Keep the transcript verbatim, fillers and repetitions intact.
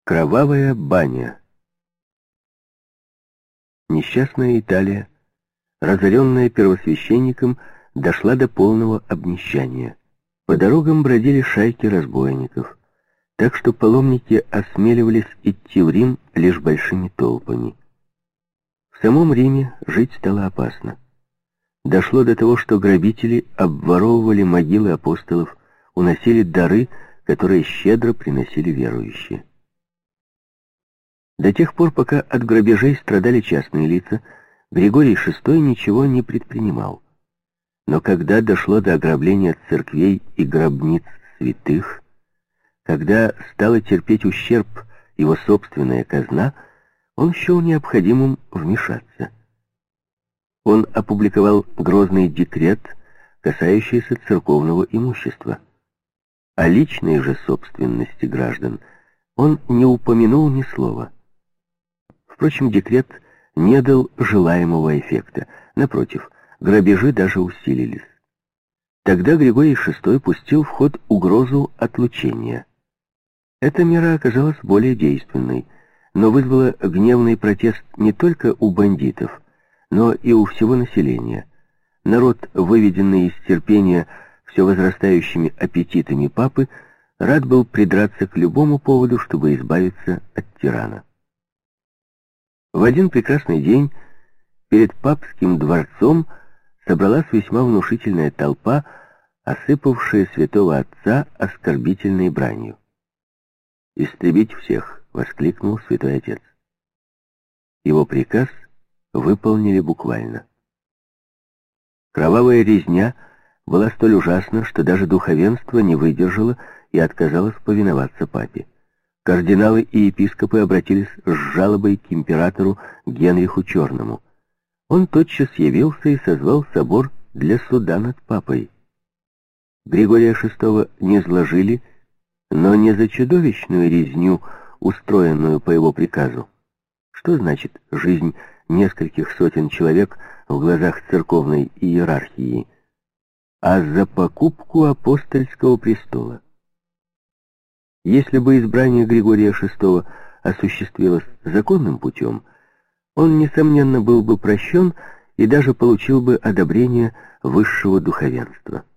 Кровавая баня. Несчастная Италия, разоренная первосвященником, дошла до полного обнищания. По дорогам бродили шайки разбойников, так что паломники осмеливались идти в Рим лишь большими толпами. В самом Риме жить стало опасно. Дошло до того, что грабители обворовывали могилы апостолов, уносили дары, которые щедро приносили верующие. До тех пор, пока от грабежей страдали частные лица, Григорий шестой ничего не предпринимал. Но когда дошло до ограбления церквей и гробниц святых, когда стала терпеть ущерб его собственная казна, он счел необходимым вмешаться. Он опубликовал грозный декрет, касающийся церковного имущества. О личной же собственности граждан он не упомянул ни слова. Впрочем, декрет не дал желаемого эффекта. Напротив, грабежи даже усилились. Тогда Григорий шестой пустил в ход угрозу отлучения. Эта мера оказалась более действенной, но вызвала гневный протест не только у бандитов, но и у всего населения. Народ, выведенный из терпения все возрастающими аппетитами папы, рад был придраться к любому поводу, чтобы избавиться от тирана. В один прекрасный день перед папским дворцом собралась весьма внушительная толпа, осыпавшая святого отца оскорбительной бранью. «Истребить всех!» — воскликнул святой отец. Его приказ выполнили буквально. Кровавая резня была столь ужасна, что даже духовенство не выдержало и отказалось повиноваться папе. Кардиналы и епископы обратились с жалобой к императору Генриху Черному. Он тотчас явился и созвал собор для суда над папой. Григория шестого не сложили, но не за чудовищную резню, устроенную по его приказу. Что значит жизнь нескольких сотен человек в глазах церковной иерархии, а за покупку апостольского престола? Если бы избрание Григория шестого осуществилось законным путем, он, несомненно, был бы прощен и даже получил бы одобрение высшего духовенства.